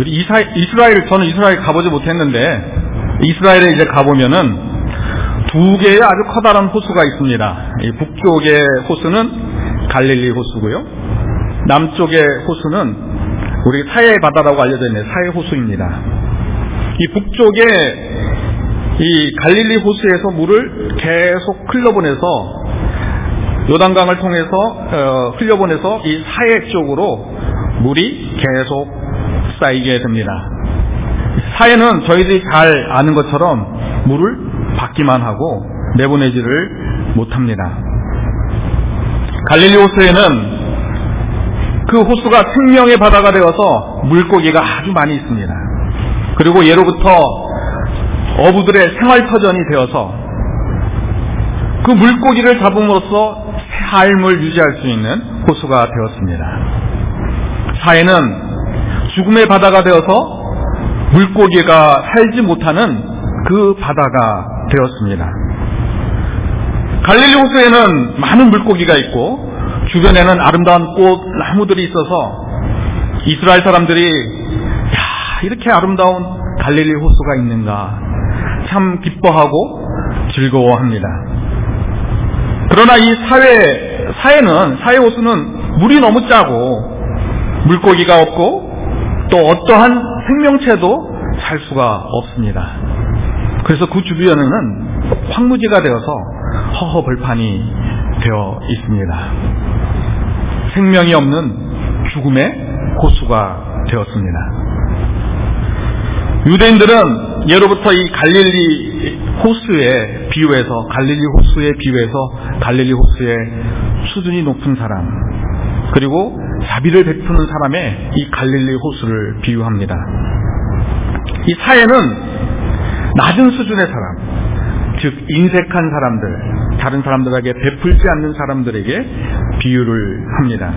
저는 이스라엘 가보지 못했는데, 이스라엘에 이제 가보면은 두 개의 아주 커다란 호수가 있습니다. 이 북쪽의 호수는 갈릴리 호수고요. 남쪽의 호수는 우리 사해 바다라고 알려져 있는 사해 호수입니다. 이 북쪽에 이 갈릴리 호수에서 물을 계속 흘려보내서 요단강을 통해서 흘려보내서 이 사해 쪽으로 물이 계속 쌓이게 됩니다. 사해는 저희들이 잘 아는 것처럼 물을 받기만 하고 내보내지를 못합니다. 갈릴리 호수에는 그 호수가 생명의 바다가 되어서 물고기가 아주 많이 있습니다. 그리고 예로부터 어부들의 생활터전이 되어서 그 물고기를 잡음으로써 삶을 유지할 수 있는 호수가 되었습니다. 사해는 죽음의 바다가 되어서 물고기가 살지 못하는 그 바다가 되었습니다. 갈릴리 호수에는 많은 물고기가 있고 주변에는 아름다운 꽃, 나무들이 있어서 이스라엘 사람들이 이렇게 아름다운 갈릴리 호수가 있는가 참 기뻐하고 즐거워합니다. 그러나 이 사해 호수는 물이 너무 짜고 물고기가 없고 또 어떠한 생명체도 살 수가 없습니다. 그래서 그 주변에는 황무지가 되어서 허허벌판이 되어 있습니다. 생명이 없는 죽음의 호수가 되었습니다. 유대인들은 예로부터 이 갈릴리 호수에 비유해서 갈릴리 호수의 수준이 높은 사람, 그리고 자비를 베푸는 사람의 이 갈릴리 호수를 비유합니다. 이 사해는 낮은 수준의 사람, 즉 인색한 사람들, 다른 사람들에게 베풀지 않는 사람들에게 비유를 합니다.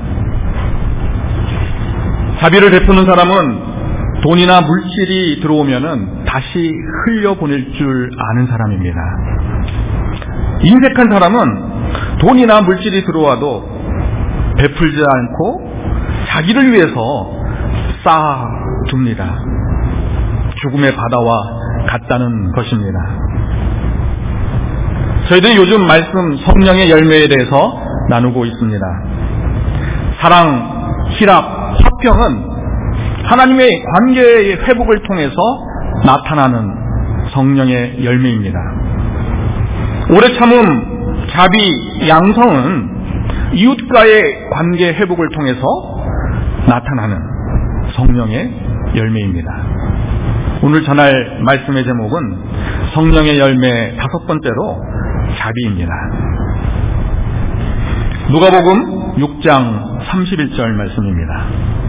자비를 베푸는 사람은 돈이나 물질이 들어오면은 다시 흘려보낼 줄 아는 사람입니다. 인색한 사람은 돈이나 물질이 들어와도 베풀지 않고 자기를 위해서 쌓아둡니다. 죽음의 바다와 같다는 것입니다. 저희들이 요즘 말씀 성령의 열매에 대해서 나누고 있습니다. 사랑, 희락, 화평은 하나님의 관계의 회복을 통해서 나타나는 성령의 열매입니다. 오래 참음, 자비, 양성은 이웃과의 관계 회복을 통해서 나타나는 성령의 열매입니다. 오늘 전할 말씀의 제목은 성령의 열매 5번째로 자비입니다. 누가복음 6장 31절 말씀입니다.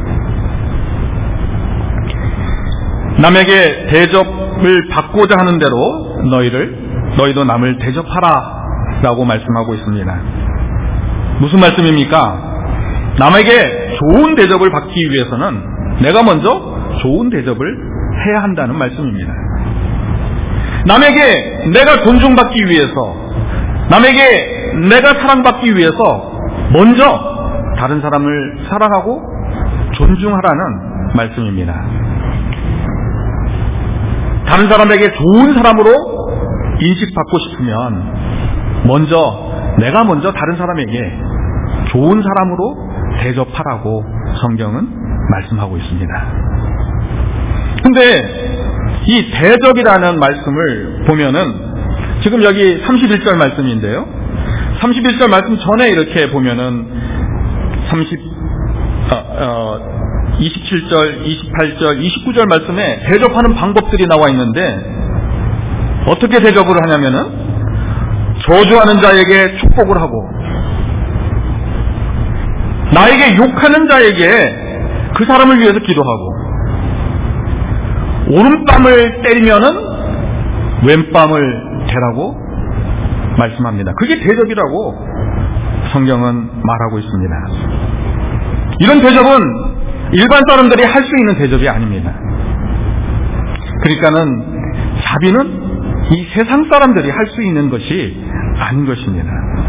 남에게 대접을 받고자 하는 대로 너희도 남을 대접하라 라고 말씀하고 있습니다. 무슨 말씀입니까? 남에게 좋은 대접을 받기 위해서는 내가 먼저 좋은 대접을 해야 한다는 말씀입니다. 남에게 내가 존중받기 위해서, 남에게 내가 사랑받기 위해서 먼저 다른 사람을 사랑하고 존중하라는 말씀입니다. 다른 사람에게 좋은 사람으로 인식받고 싶으면 내가 먼저 다른 사람에게 좋은 사람으로 대접하라고 성경은 말씀하고 있습니다. 근데 이 대접이라는 말씀을 보면은 지금 여기 31절 말씀인데요. 31절 말씀 전에 이렇게 보면은 27절, 28절, 29절 말씀에 대접하는 방법들이 나와 있는데 어떻게 대접을 하냐면은 저주하는 자에게 축복을 하고 나에게 욕하는 자에게 그 사람을 위해서 기도하고 오른뺨을 때리면은 왼뺨을 대라고 말씀합니다. 그게 대접이라고 성경은 말하고 있습니다. 이런 대접은 일반 사람들이 할 수 있는 대접이 아닙니다. 그러니까는 자비는 이 세상 사람들이 할 수 있는 것이 아닌 것입니다.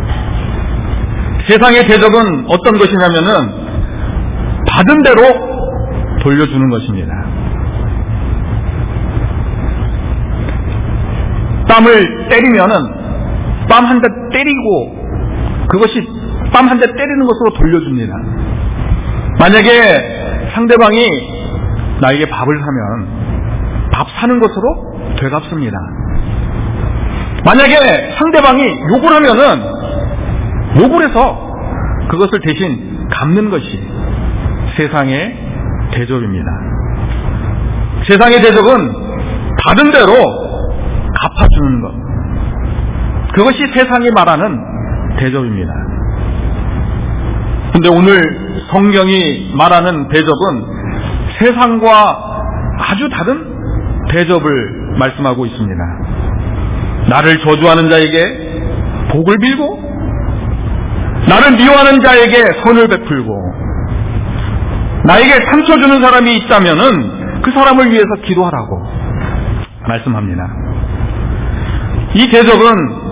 세상의 대접은 어떤 것이냐면은 받은 대로 돌려주는 것입니다. 뺨을 때리면은 뺨 한 대 때리고 그것이 뺨 한 대 때리는 것으로 돌려줍니다. 만약에 상대방이 나에게 밥을 사면 밥 사는 것으로 되갚습니다. 만약에 상대방이 욕을 하면은 욕을 해서 그것을 대신 갚는 것이 세상의 대접입니다. 세상의 대접은 받은 대로 갚아주는 것. 그것이 세상이 말하는 대접입니다. 그런데 오늘 성경이 말하는 대접은 세상과 아주 다른 대접을 말씀하고 있습니다. 나를 저주하는 자에게 복을 빌고 나를 미워하는 자에게 선을 베풀고 나에게 상처 주는 사람이 있다면은 그 사람을 위해서 기도하라고 말씀합니다. 이 대접은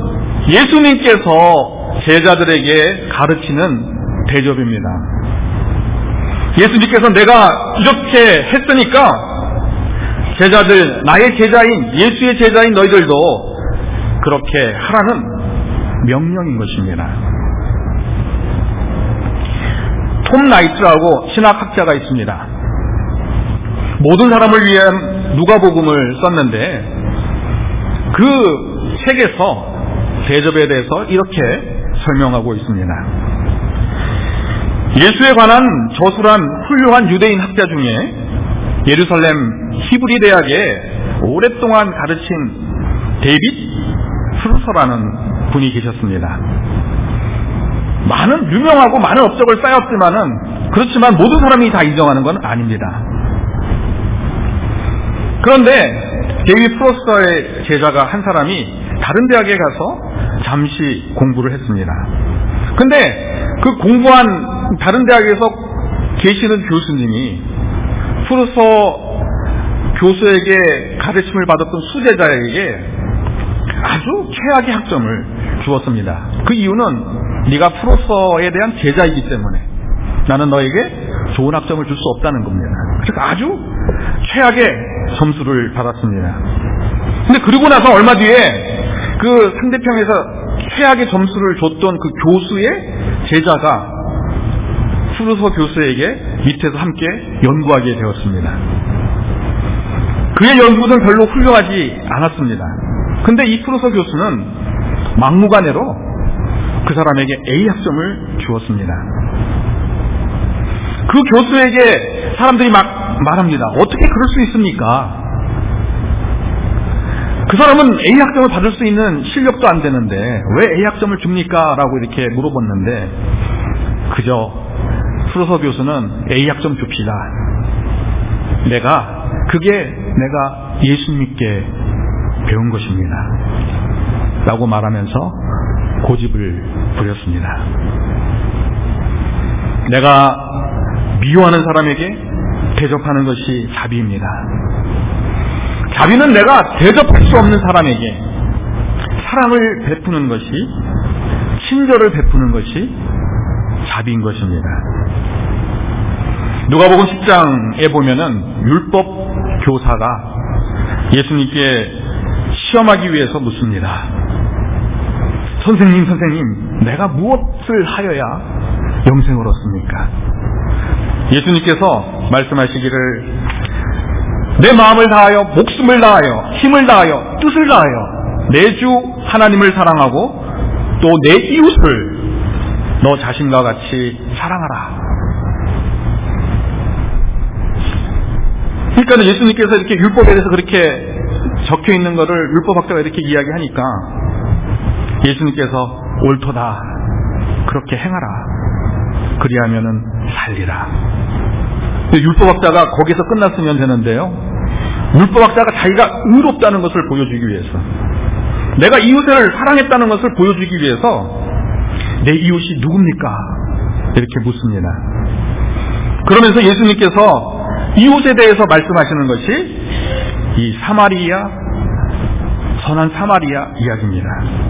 예수님께서 제자들에게 가르치는 대접입니다. 예수님께서 내가 이렇게 했으니까 제자들, 나의 제자인 예수의 제자인 너희들도 그렇게 하라는 명령인 것입니다. 톰 나이트라고 신학학자가 있습니다. 모든 사람을 위한 누가복음을 썼는데 그 책에서 대접에 대해서 이렇게 설명하고 있습니다. 예수에 관한 저술한 훌륭한 유대인 학자 중에 예루살렘 히브리 대학에 오랫동안 가르친 데이빗 프루서라는 분이 계셨습니다. 많은 유명하고 많은 업적을 쌓였지만은 그렇지만 모든 사람이 다 인정하는 건 아닙니다. 그런데 데이빗 프루서의 제자가 한 사람이 다른 대학에 가서 잠시 공부를 했습니다. 근데 그 공부한 다른 대학에서 계시는 교수님이 프루서 교수에게 가르침을 받았던 수제자에게 아주 최악의 학점을 주었습니다. 그 이유는 네가 프루서에 대한 제자이기 때문에 나는 너에게 좋은 학점을 줄 수 없다는 겁니다. 그래서 아주 최악의 점수를 받았습니다. 근데 그리고 나서 얼마 뒤에 그 상대편에서 최악의 점수를 줬던 그 교수의 제자가 프루서 교수에게 밑에서 함께 연구하게 되었습니다. 그의 연구는 별로 훌륭하지 않았습니다. 근데 이 프루서 교수는 막무가내로 그 사람에게 A 학점을 주었습니다. 그 교수에게 사람들이 막 말합니다. 어떻게 그럴 수 있습니까? 그 사람은 A 학점을 받을 수 있는 실력도 안 되는데 왜 A 학점을 줍니까? 라고 이렇게 물어봤는데 그저 프루서 교수는 A 학점 줍시다. 그게 내가 예수님께 배운 것입니다. 라고 말하면서 고집을 부렸습니다. 내가 미워하는 사람에게 대접하는 것이 자비입니다. 자비는 내가 대접할 수 없는 사람에게 사랑을 베푸는 것이, 친절을 베푸는 것이 자비인 것입니다. 누가복음 10장에 보면은 율법 교사가 예수님께 시험하기 위해서 묻습니다. 선생님, 내가 무엇을 하여야 영생을 얻습니까? 예수님께서 말씀하시기를 내 마음을 다하여, 목숨을 다하여, 힘을 다하여, 뜻을 다하여 내 주 하나님을 사랑하고 또 내 이웃을 너 자신과 같이 사랑하라. 그러니까 예수님께서 이렇게 율법에 대해서 그렇게 적혀 있는 것을 율법학자가 이렇게 이야기하니까 예수님께서 옳도다, 그렇게 행하라, 그리하면은 살리라. 율법학자가 거기서 끝났으면 되는데요, 율법학자가 자기가 의롭다는 것을 보여주기 위해서, 내가 이웃을 사랑했다는 것을 보여주기 위해서 내 이웃이 누굽니까? 이렇게 묻습니다. 그러면서 예수님께서 이웃에 대해서 말씀하시는 것이 이 선한 사마리아 이야기입니다.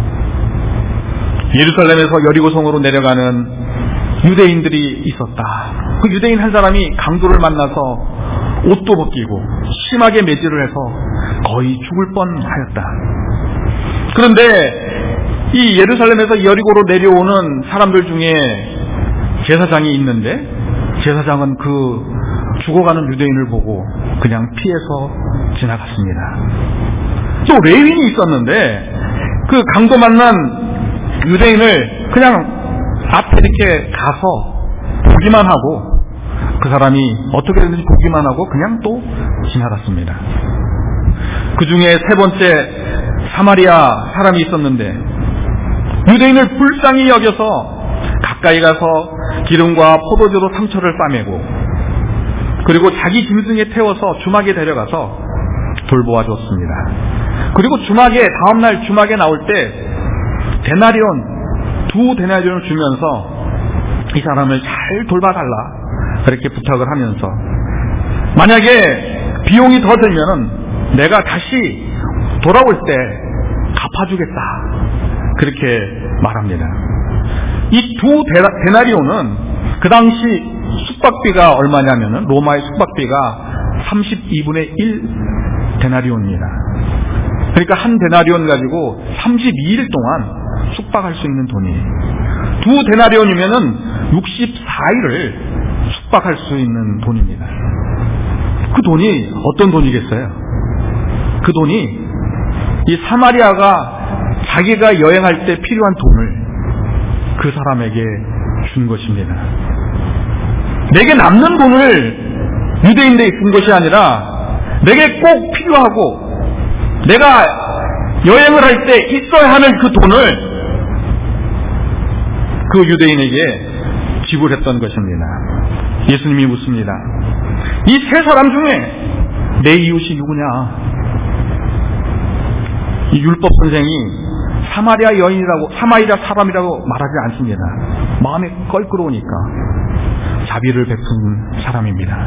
예루살렘에서 여리고성으로 내려가는 유대인들이 있었다. 그 유대인 한 사람이 강도를 만나서 옷도 벗기고 심하게 매질을 해서 거의 죽을 뻔하였다. 그런데 이 예루살렘에서 여리고로 내려오는 사람들 중에 제사장이 있는데 제사장은 그 죽어가는 유대인을 보고 그냥 피해서 지나갔습니다. 또 레위인이 있었는데 그 강도 만난 유대인을 그냥 앞에 이렇게 가서 보기만 하고 그 사람이 어떻게 됐는지 보기만 하고 그냥 또 지나갔습니다. 그 중에 세 번째 사마리아 사람이 있었는데 유대인을 불쌍히 여겨서 가까이 가서 기름과 포도주로 상처를 싸매고 그리고 자기 짐승에 태워서 주막에 데려가서 돌보아 줬습니다. 그리고 다음날 주막에 나올 때 두 데나리온을 주면서 이 사람을 잘 돌봐달라 그렇게 부탁을 하면서 만약에 비용이 더 들면은 내가 다시 돌아올 때 갚아주겠다 그렇게 말합니다. 이 두 데나리온은 그 당시 숙박비가 얼마냐면은 로마의 숙박비가 32분의 1 데나리온입니다. 그러니까 한 데나리온 가지고 32일 동안 숙박할 수 있는 돈이에요. 두 데나리온이면은 64일을 숙박할 수 있는 돈입니다. 그 돈이 어떤 돈이겠어요? 그 돈이 이 사마리아가 자기가 여행할 때 필요한 돈을 그 사람에게 준 것입니다. 내게 남는 돈을 유대인들에게 준 것이 아니라 내게 꼭 필요하고 내가 여행을 할 때 있어야 하는 그 돈을 그 유대인에게 지불했던 것입니다. 예수님이 묻습니다. 이 세 사람 중에 내 이웃이 누구냐? 이 율법 선생이 사마리아 여인이라고, 사마리아 사람이라고 말하지 않습니다. 마음에 껄끄러우니까 자비를 베푼 사람입니다.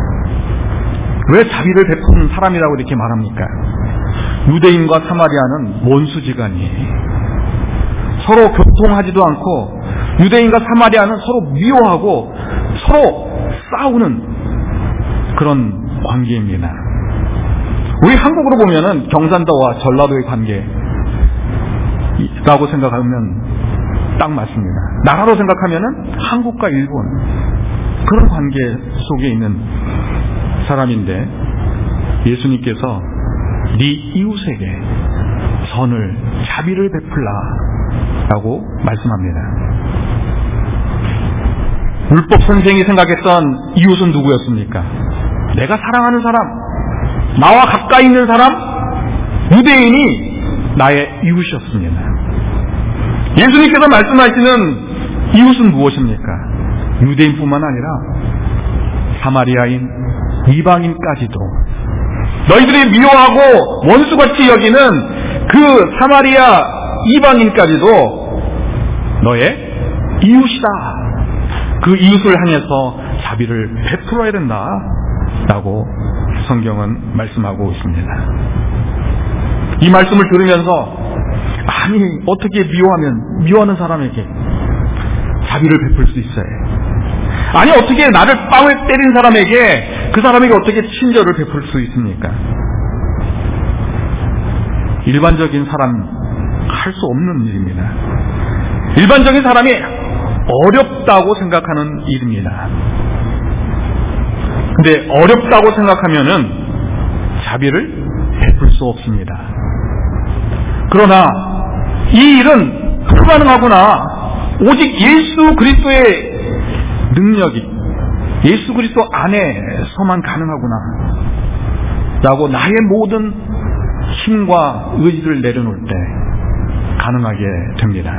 왜 자비를 베푼 사람이라고 이렇게 말합니까? 유대인과 사마리아는 원수지간이에요. 서로 교통하지도 않고 유대인과 사마리아는 서로 미워하고 서로 싸우는 그런 관계입니다. 우리 한국으로 보면은 경산도와 전라도의 관계라고 생각하면 딱 맞습니다. 나라로 생각하면은 한국과 일본 그런 관계 속에 있는 사람인데 예수님께서 네 이웃에게 선을 자비를 베풀라 라고 말씀합니다. 율법 선생이 생각했던 이웃은 누구였습니까? 내가 사랑하는 사람, 나와 가까이 있는 사람, 유대인이 나의 이웃이었습니다. 예수님께서 말씀하시는 이웃은 무엇입니까? 유대인뿐만 아니라 사마리아인 이방인까지도 너희들이 미워하고 원수같이 여기는 그 사마리아 이방인까지도 너의 이웃이다. 그 이웃을 향해서 자비를 베풀어야 된다 라고 성경은 말씀하고 있습니다. 이 말씀을 들으면서 아니 어떻게 미워하는 사람에게 자비를 베풀 수 있어요? 아니 어떻게 나를 빵을 때린 사람에게 그 사람에게 어떻게 친절을 베풀 수 있습니까? 일반적인 사람 할 수 없는 일입니다. 일반적인 사람이 어렵다고 생각하는 일입니다. 근데 어렵다고 생각하면은 자비를 베풀 수 없습니다. 그러나 이 일은 불가능하구나. 오직 예수 그리스도의 능력이 예수 그리스도 안에서만 가능하구나 라고 나의 모든 힘과 의지를 내려놓을 때 가능하게 됩니다.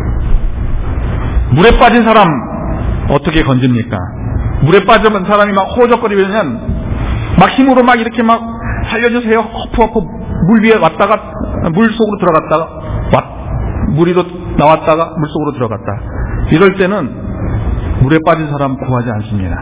물에 빠진 사람 어떻게 건집니까? 물에 빠진 사람이 막 호적거리면 막 힘으로 막 이렇게 막 살려주세요 허프허프 물 위에 왔다가 물 속으로 들어갔다가 물 위로 나왔다가 물 속으로 들어갔다. 이럴 때는 물에 빠진 사람 구하지 않습니다.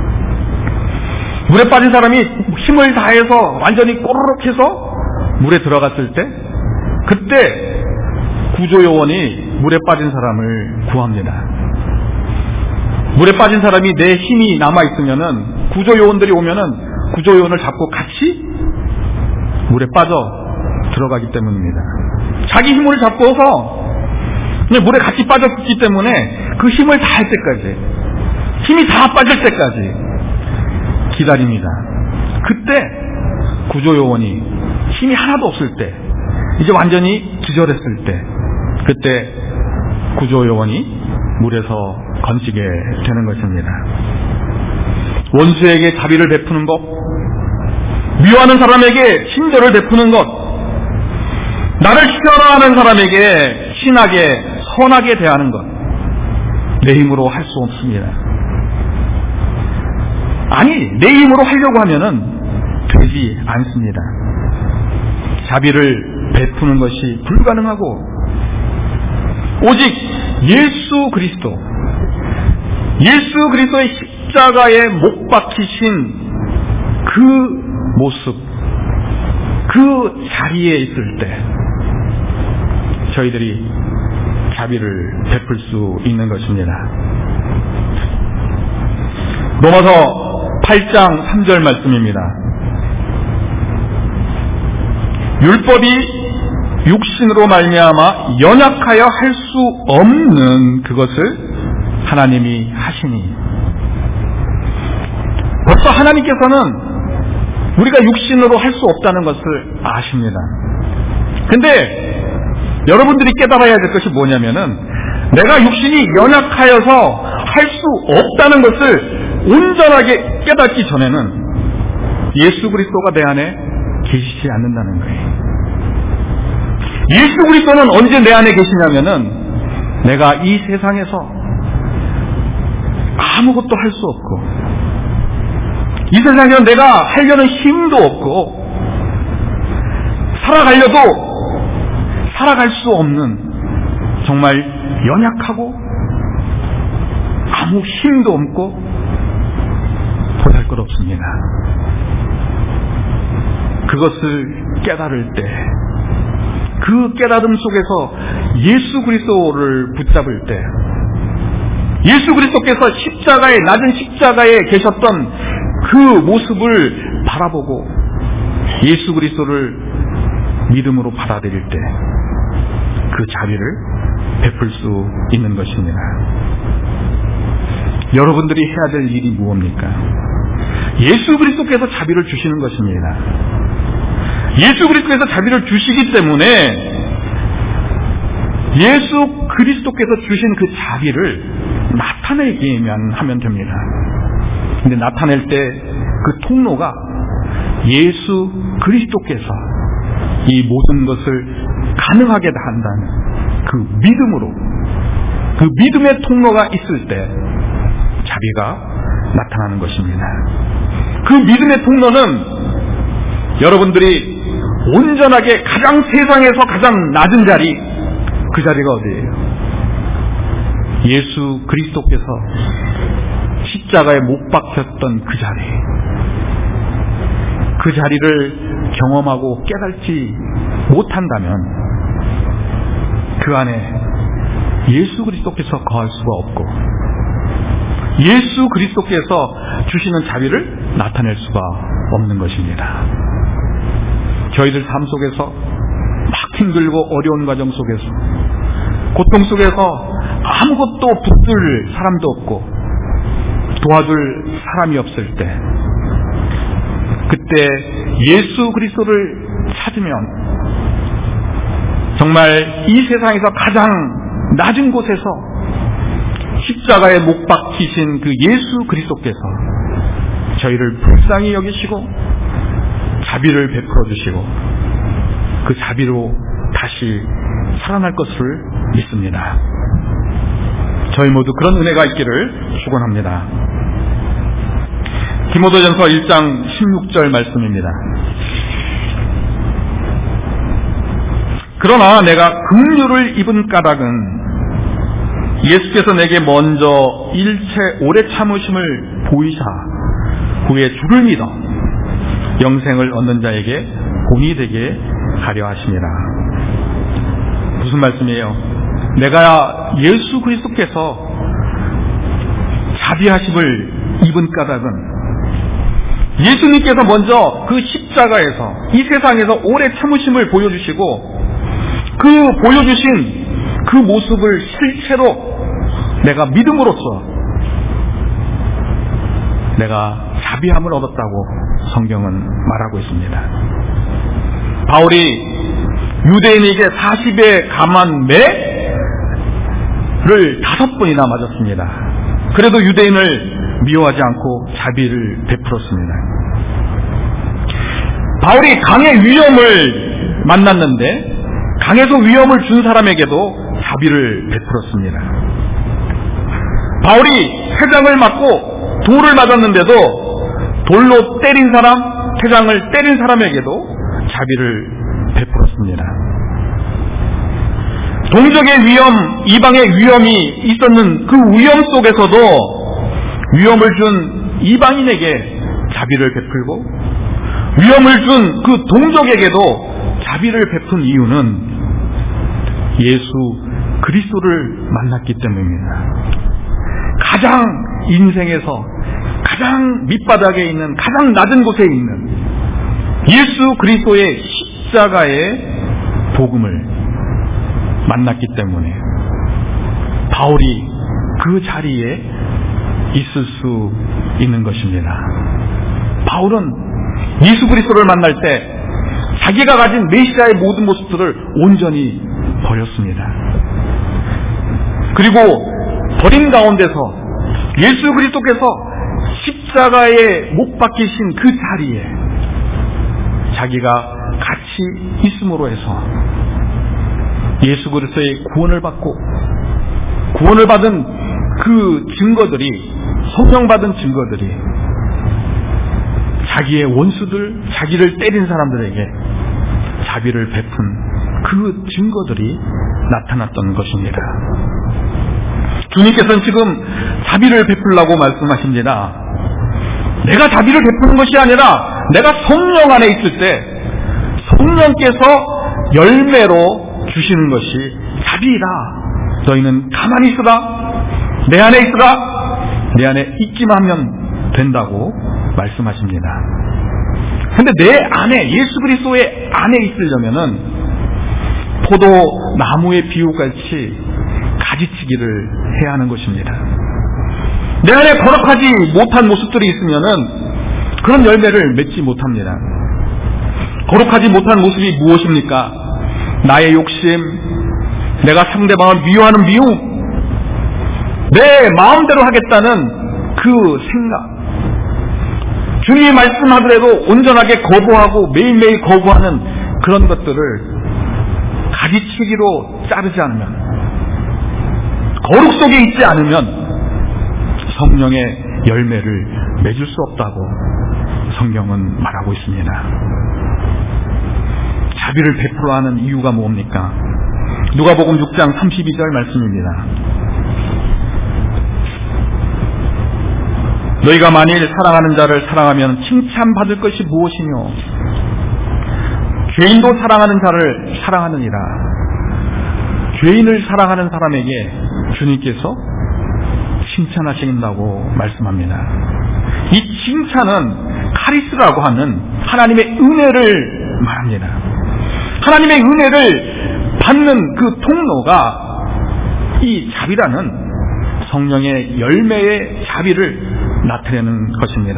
물에 빠진 사람이 힘을 다해서 완전히 꼬르륵 해서 물에 들어갔을 때 그때 구조요원이 물에 빠진 사람을 구합니다. 물에 빠진 사람이 내 힘이 남아있으면은 구조요원들이 오면은 구조요원을 잡고 같이 물에 빠져 들어가기 때문입니다. 자기 힘을 잡고서 물에 같이 빠졌기 때문에 그 힘을 다 할 때까지, 힘이 다 빠질 때까지 기다립니다. 그때 구조요원이 힘이 하나도 없을 때, 이제 완전히 기절했을 때, 그때 구조요원이 물에서 건지게 되는 것입니다. 원수에게 자비를 베푸는 것, 미워하는 사람에게 친절을 베푸는 것, 나를 싫어하는 사람에게 친하게 선하게 대하는 것, 내 힘으로 할 수 없습니다. 아니, 내 힘으로 하려고 하면은 되지 않습니다. 자비를 베푸는 것이 불가능하고, 오직 예수 그리스도의 십자가에 못 박히신 그 모습, 그 자리에 있을 때 저희들이 자비를 베풀 수 있는 것입니다. 로마서 8장 3절 말씀입니다. 율법이 육신으로 말미암아 연약하여 할 수 없는 그것을 하나님이 하시니, 벌써 하나님께서는 우리가 육신으로 할 수 없다는 것을 아십니다. 근데 여러분들이 깨달아야 될 것이 뭐냐면은, 내가 육신이 연약하여서 할 수 없다는 것을 온전하게 깨닫기 전에는 예수 그리스도가 내 안에 계시지 않는다는 거예요. 예수 그리스도는 언제 내 안에 계시냐면은, 내가 이 세상에서 아무것도 할 수 없고, 이 세상에서 내가 하려는 힘도 없고, 살아갈 수 없는 정말 연약하고 아무 힘도 없고 보잘것없습니다. 그것을 깨달을 때, 그 깨달음 속에서 예수 그리스도를 붙잡을 때, 예수 그리스도께서 낮은 십자가에 계셨던 그 모습을 바라보고 예수 그리스도를 믿음으로 받아들일 때 그 자비를 베풀 수 있는 것입니다. 여러분들이 해야 될 일이 무엇입니까? 예수 그리스도께서 자비를 주시는 것입니다. 예수 그리스도께서 자비를 주시기 때문에 예수 그리스도께서 주신 그 자비를 나타내기만 하면 됩니다. 근데 나타낼 때 그 통로가 예수 그리스도께서 이 모든 것을 가능하게 한다는 그 믿음으로, 그 믿음의 통로가 있을 때 자비가 나타나는 것입니다. 그 믿음의 통로는 여러분들이 온전하게 세상에서 가장 낮은 자리, 그 자리가 어디예요? 예수 그리스도께서 십자가에 못 박혔던 그 자리, 그 자리를 경험하고 깨닫지 못한다면 그 안에 예수 그리스도께서 거할 수가 없고, 예수 그리스도께서 주시는 자비를 나타낼 수가 없는 것입니다. 저희들 삶 속에서 막 힘들고 어려운 과정 속에서, 고통 속에서 아무것도 붙들 사람도 없고 도와줄 사람이 없을 때, 그때 예수 그리스도를 찾으면 정말 이 세상에서 가장 낮은 곳에서 십자가에 못 박히신 그 예수 그리스도께서 저희를 불쌍히 여기시고 자비를 베풀어 주시고 그 자비로 다시 살아날 것을 믿습니다. 저희 모두 그런 은혜가 있기를 축원합니다. 디모데전서 1장 16절 말씀입니다. 그러나 내가 긍휼을 입은 까닭은 예수께서 내게 먼저 일체 오래 참으심을 보이사 후에 주를 믿어 영생을 얻는 자에게 본이 되게 하려 하심이라. 무슨 말씀이에요? 내가 예수 그리스도께서 자비하심을 입은 까닭은 예수님께서 먼저 그 십자가에서 이 세상에서 오래 참으심을 보여주시고 그 보여주신 그 모습을 실체로 내가 믿음으로써 내가 자비함을 얻었다고 성경은 말하고 있습니다. 바울이 유대인에게 40의 감한 매를 5번이나 맞았습니다. 그래도 유대인을 미워하지 않고 자비를 베풀었습니다. 바울이 강의 위험을 만났는데 강에서 위험을 준 사람에게도 자비를 베풀었습니다. 바울이 태장을 맞고 돌을 맞았는데도 돌로 때린 사람, 태장을 때린 사람에게도 자비를 베풀었습니다. 동족의 위험, 이방의 위험이 있었는 그 위험 속에서도 위험을 준 이방인에게 자비를 베풀고 위험을 준 그 동족에게도 자비를 베푼 이유는 예수 그리스도를 만났기 때문입니다. 가장 인생에서 가장 밑바닥에 있는 가장 낮은 곳에 있는 예수 그리스도의 십자가의 복음을 만났기 때문에 바울이 그 자리에 있을 수 있는 것입니다. 바울은 예수 그리스도를 만날 때 자기가 가진 메시아의 모든 모습들을 온전히 버렸습니다. 그리고 버린 가운데서 예수 그리스도께서 십자가에 못 박히신 그 자리에 자기가 같이 있음으로 해서 예수 그리스도의 구원을 받고 구원을 받은 그 증거들이 성령받은 증거들이 자기의 원수들, 자기를 때린 사람들에게 자비를 베푼 그 증거들이 나타났던 것입니다. 주님께서는 지금 자비를 베풀라고 말씀하십니다. 내가 자비를 베푸는 것이 아니라 내가 성령 안에 있을 때 성령께서 열매로 주시는 것이 자비이다. 너희는 가만히 있으라. 내 안에 있으라. 내 안에 있기만 하면 된다고 말씀하십니다. 근데 내 안에 예수 그리스도의 안에 있으려면은 포도 나무의 비유같이 가지치기를 해야 하는 것입니다. 내 안에 거룩하지 못한 모습들이 있으면은 그런 열매를 맺지 못합니다. 거룩하지 못한 모습이 무엇입니까? 나의 욕심, 내가 상대방을 미워하는 미움, 내 마음대로 하겠다는 그 생각, 주님이 말씀하더라도 온전하게 거부하고 매일매일 거부하는 그런 것들을 가지치기로 자르지 않으면, 거룩 속에 있지 않으면 성령의 열매를 맺을 수 없다고 성경은 말하고 있습니다. 자비를 베풀어 하는 이유가 뭡니까? 누가복음 6장 32절 말씀입니다. 너희가 만일 사랑하는 자를 사랑하면 칭찬받을 것이 무엇이뇨? 죄인도 사랑하는 자를 사랑하느니라. 죄인을 사랑하는 사람에게 주님께서 칭찬하신다고 말씀합니다. 이 칭찬은 카리스라고 하는 하나님의 은혜를 말합니다. 하나님의 은혜를 받는 그 통로가 이 자비라는 성령의 열매의 자비를 나타내는 것입니다.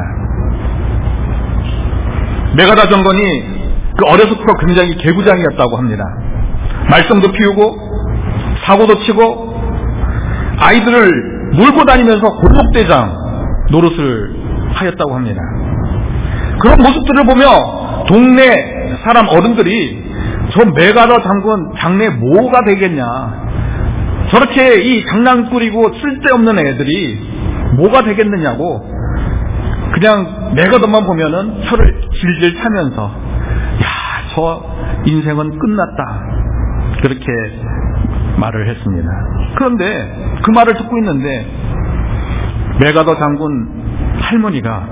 메가다 정건이 그 어려서부터 굉장히 개구장이었다고 합니다. 말썽도 피우고 사고도 치고 아이들을 몰고 다니면서 골목대장 노릇을 하였다고 합니다. 그런 모습들을 보며 동네 사람 어른들이 저 메가다 장군 장래 뭐가 되겠냐, 저렇게 이 장난꾸리고 쓸데없는 애들이 뭐가 되겠느냐고 그냥 메가더만 보면은 혀를 질질 차면서 야, 저 인생은 끝났다 그렇게 말을 했습니다. 그런데 그 말을 듣고 있는데 메가더 장군 할머니가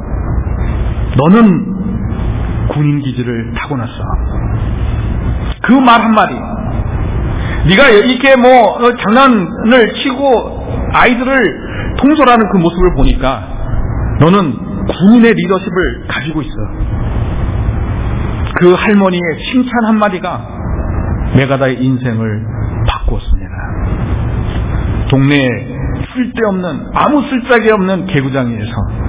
너는 군인 기질을 타고났어. 그 말 한마디, 네가 이렇게 뭐 장난을 치고 아이들을 통솔하는 그 모습을 보니까 너는 군인의 리더십을 가지고 있어. 그 할머니의 칭찬 한마디가 메가다의 인생을 바꾸었습니다. 동네에 쓸데없는, 아무 쓸데기 없는 개구장이에서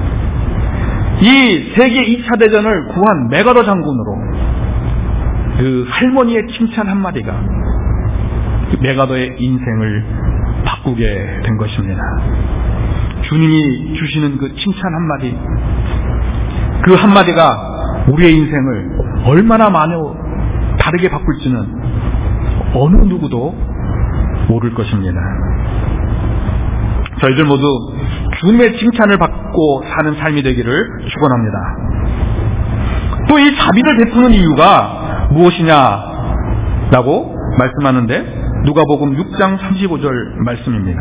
이 세계 2차 대전을 구한 메가더 장군으로 그 할머니의 칭찬 한마디가 메가더의 인생을 바꾸게 된 것입니다. 주님이 주시는 그 칭찬 한마디, 그 한마디가 우리의 인생을 얼마나 많이 다르게 바꿀지는 어느 누구도 모를 것입니다. 저희들 모두 주님의 칭찬을 받고 사는 삶이 되기를 축원합니다. 또 이 자비를 베푸는 이유가 무엇이냐라고 말씀하는데 누가복음 6장 35절 말씀입니다.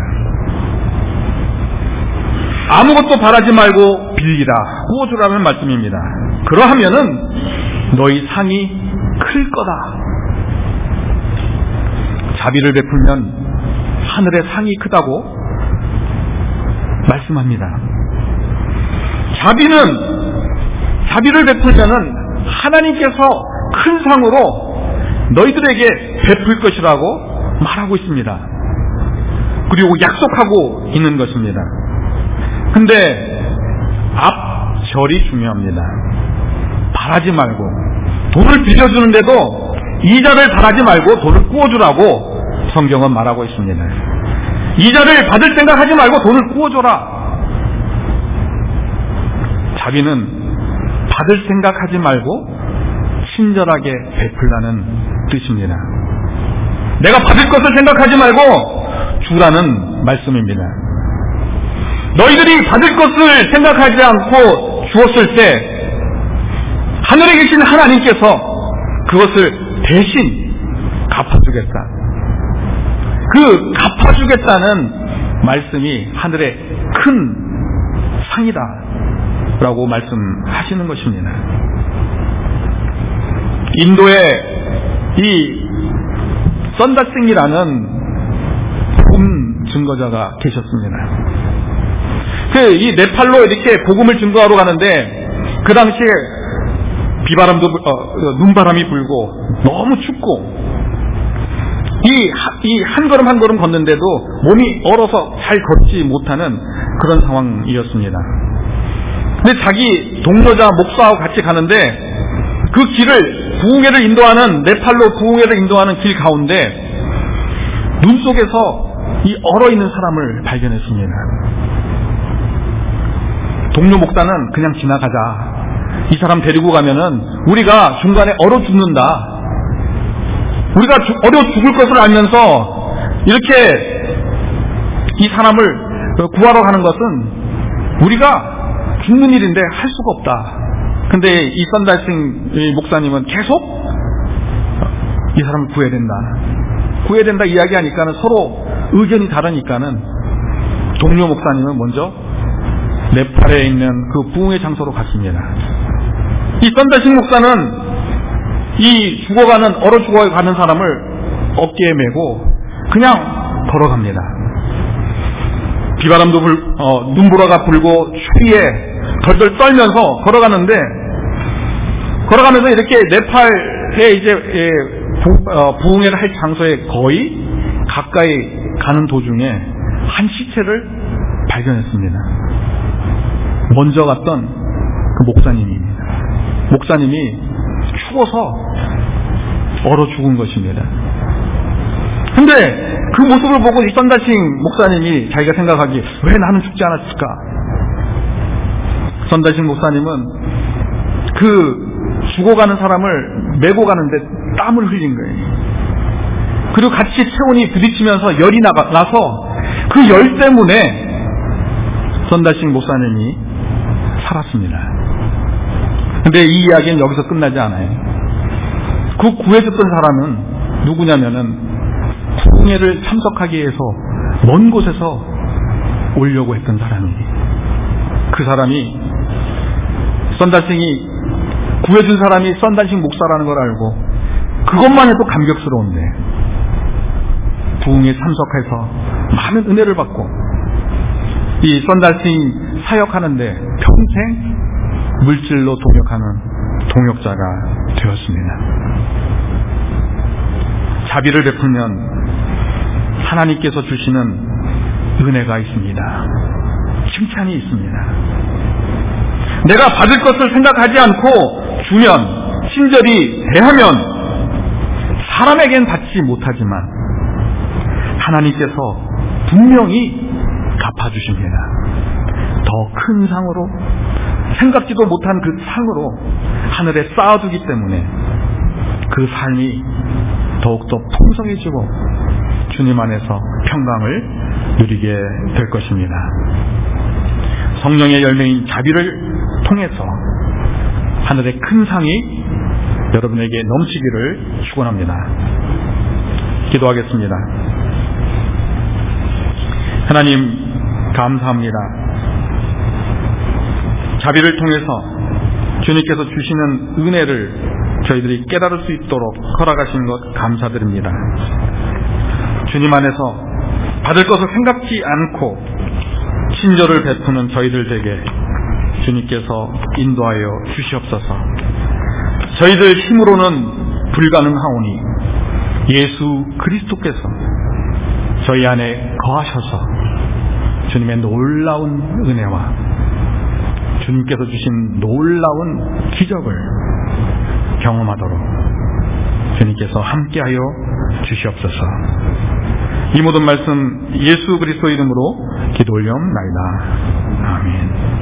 아무것도 바라지 말고 빌리라, 구워주라는 말씀입니다. 그러하면은 너희 상이 클 거다. 자비를 베풀면 하늘의 상이 크다고 말씀합니다. 자비를 베풀면은 하나님께서 큰 상으로 너희들에게 베풀 것이라고 말하고 있습니다. 그리고 약속하고 있는 것입니다. 근데 앞절이 중요합니다. 바라지 말고, 돈을 빌려주는데도 이자를 바라지 말고 돈을 꾸어주라고 성경은 말하고 있습니다. 이자를 받을 생각하지 말고 돈을 꾸어줘라. 자비는 받을 생각하지 말고 친절하게 베풀라는 뜻입니다. 내가 받을 것을 생각하지 말고 주라는 말씀입니다. 너희들이 받을 것을 생각하지 않고 주었을 때 하늘에 계신 하나님께서 그것을 대신 갚아주겠다. 그 갚아주겠다는 말씀이 하늘의 큰 상이다 라고 말씀하시는 것입니다. 인도에 이 썬다싱이라는 복음 증거자가 계셨습니다. 이 네팔로 이렇게 복음을 증거하러 가는데 그 당시에 비바람도 눈바람이 불고 너무 춥고 이 한 걸음 한 걸음 걷는데도 몸이 얼어서 잘 걷지 못하는 그런 상황이었습니다. 근데 자기 동료자 목사하고 같이 가는데 그 길을 부흥회를 인도하는 네팔로 부흥회를 인도하는 길 가운데 눈 속에서 이 얼어 있는 사람을 발견했습니다. 동료 목사는 그냥 지나가자. 이 사람 데리고 가면은 우리가 중간에 얼어 죽는다. 우리가 얼어 죽을 것을 알면서 이렇게 이 사람을 구하러 가는 것은 우리가 죽는 일인데 할 수가 없다. 근데 이 썬다싱 목사님은 계속 이 사람을 구해야 된다 이야기하니까는 서로 의견이 다르니까는 동료 목사님은 먼저 네팔에 있는 그 부흥의 장소로 갔습니다. 이 썬다싱 목사는 이 얼어 죽어가는 사람을 어깨에 메고 그냥 걸어갑니다. 비바람도 눈보라가 불고 추위에 덜덜 떨면서 걸어가면서 이렇게 네팔에 이제 부흥회를 할 장소에 거의 가까이 가는 도중에 한 시체를 발견했습니다. 먼저 갔던 그 목사님입니다. 목사님이 추워서 얼어 죽은 것입니다. 근데 그 모습을 보고 이 썬다싱 목사님이 자기가 생각하기에 왜 나는 죽지 않았을까? 썬다싱 목사님은 그 죽어가는 사람을 메고 가는데 땀을 흘린 거예요. 그리고 같이 체온이 부딪히면서 열이 나서 그 열 때문에 썬다싱 목사님이 살았습니다. 근데 이 이야기는 여기서 끝나지 않아요. 그 구해줬던 사람은 누구냐면은 부흥회를 참석하기 위해서 먼 곳에서 오려고 했던 사람이에요. 그 사람이 썬다싱이 구해준 사람이 썬다싱 목사라는 걸 알고 그것만 해도 감격스러운데 부흥회에 참석해서 많은 은혜를 받고 이 썬다싱 사역하는데 평생 물질로 동역하는 동역자가 되었습니다. 자비를 베풀면 하나님께서 주시는 은혜가 있습니다. 칭찬이 있습니다. 내가 받을 것을 생각하지 않고 주면, 친절히 대하면 사람에겐 받지 못하지만 하나님께서 분명히 갚아주십니다. 더 큰 상으로, 생각지도 못한 그 상으로 하늘에 쌓아두기 때문에 그 삶이 더욱더 풍성해지고 주님 안에서 평강을 누리게 될 것입니다. 성령의 열매인 자비를 통해서 하늘의 큰 상이 여러분에게 넘치기를 축원합니다. 기도하겠습니다. 하나님, 감사합니다. 자비를 통해서 주님께서 주시는 은혜를 저희들이 깨달을 수 있도록 허락하신 것 감사드립니다. 주님 안에서 받을 것을 생각지 않고 친절을 베푸는 저희들 되게 주님께서 인도하여 주시옵소서. 저희들 힘으로는 불가능하오니 예수 그리스도께서 저희 안에 거하셔서 주님의 놀라운 은혜와 주님께서 주신 놀라운 기적을 경험하도록 주님께서 함께하여 주시옵소서. 이 모든 말씀 예수 그리스도 이름으로 기도 올려옵나이다. 아멘.